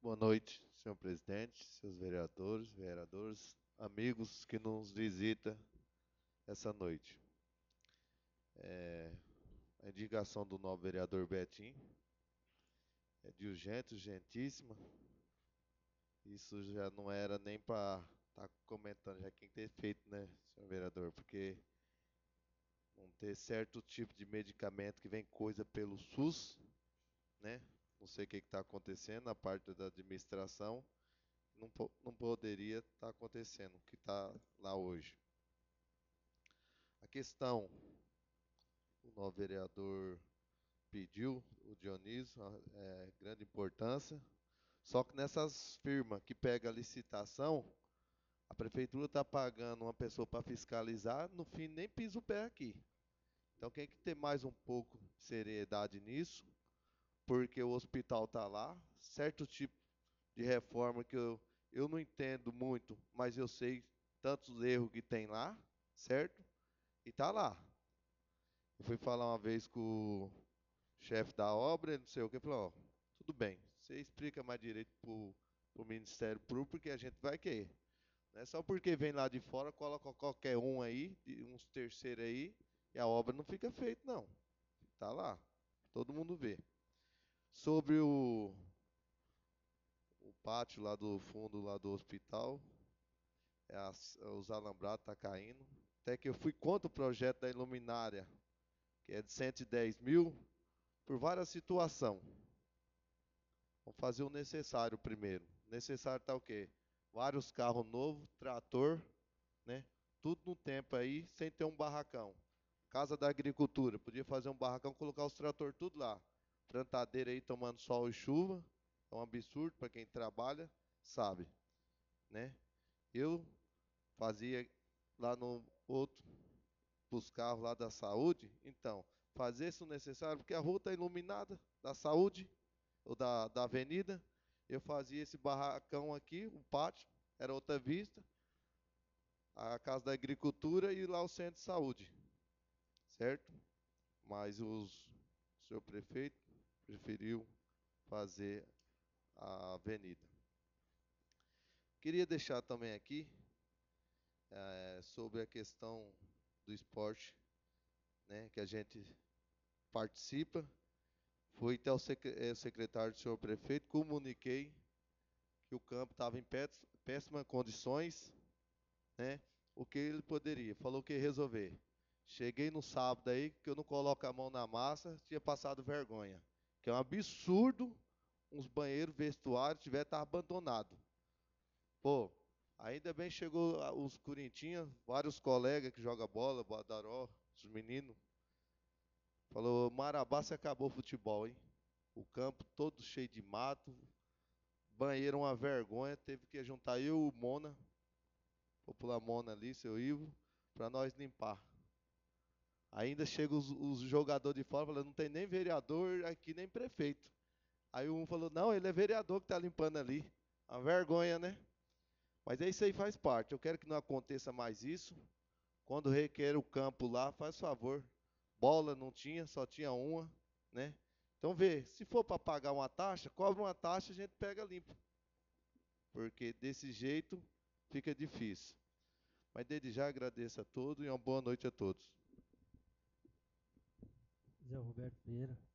Boa noite, senhor presidente, seus vereadores, amigos que nos visitam essa noite. A indicação do novo vereador Betim é de urgente, urgentíssima. Isso já não era nem para estar comentando, já quem ter feito, né, senhor vereador? Porque não ter certo tipo de medicamento que vem coisa pelo SUS, né? Não sei o que está acontecendo na parte da administração. Não poderia estar acontecendo o que está lá hoje. A questão, o novo vereador pediu, o Dionísio, grande importância. Só que nessas firmas que pega a licitação, a prefeitura está pagando uma pessoa para fiscalizar, no fim nem pisa o pé aqui. Então tem que ter mais um pouco de seriedade nisso, porque o hospital está lá, certo tipo de reforma que eu não entendo muito, mas eu sei tantos erros que tem lá, certo? E está lá. Eu fui falar uma vez com o chefe da obra, ele não sei o que, falou, ó, tudo bem, você explica mais direito para o Ministério Público, porque a gente vai querer. Não é só porque vem lá de fora, coloca qualquer um aí, uns terceiros aí, e a obra não fica feita, não. Tá lá, todo mundo vê. Sobre o pátio lá do fundo lá do hospital, os alambrados tá caindo. Até que eu fui contra o projeto da iluminária, que é de 110 mil, por várias situações. Vamos fazer o necessário primeiro. O necessário está o quê? Vários carros novos, trator, né? Tudo no tempo aí, sem ter um barracão. Casa da Agricultura, podia fazer um barracão, colocar os trator tudo lá. Plantadeira aí tomando sol e chuva, é um absurdo para quem trabalha, sabe, né? Eu fazia lá no outro, os carros lá da saúde, então, fazer isso necessário, porque a rua está iluminada, da saúde, ou da avenida, eu fazia esse barracão aqui, um pátio, era outra vista, a Casa da Agricultura e lá o Centro de Saúde, certo? Mas o senhor prefeito preferiu fazer a avenida. Queria deixar também aqui sobre a questão do esporte, né, que a gente participa. Fui até o secretário do senhor prefeito, comuniquei que o campo estava em péssimas condições, né? O que ele poderia? Falou que ia resolver. Cheguei no sábado aí, que eu não coloco a mão na massa, tinha passado vergonha. Que é um absurdo uns banheiros, vestuários, tiver estar abandonado. Pô, ainda bem chegou os Corintinhas, vários colegas que jogam bola, Badaró, os meninos. Falou, Marabá, se acabou o futebol, hein? O campo todo cheio de mato, banheiro uma vergonha, teve que juntar eu e o Mona, popular Mona ali, seu Ivo, para nós limpar. Ainda chegam os jogadores de fora falando, não tem nem vereador aqui, nem prefeito. Aí um falou, não, ele é vereador que está limpando ali. A vergonha, né? Mas é isso aí, faz parte. Eu quero que não aconteça mais isso. Quando requer o campo lá, faz favor. Bola não tinha, só tinha uma, né? Então vê, se for para pagar uma taxa, cobra uma taxa, a gente pega limpo. Porque desse jeito fica difícil. Mas desde já agradeço a todos e uma boa noite a todos. Zé Roberto Pereira.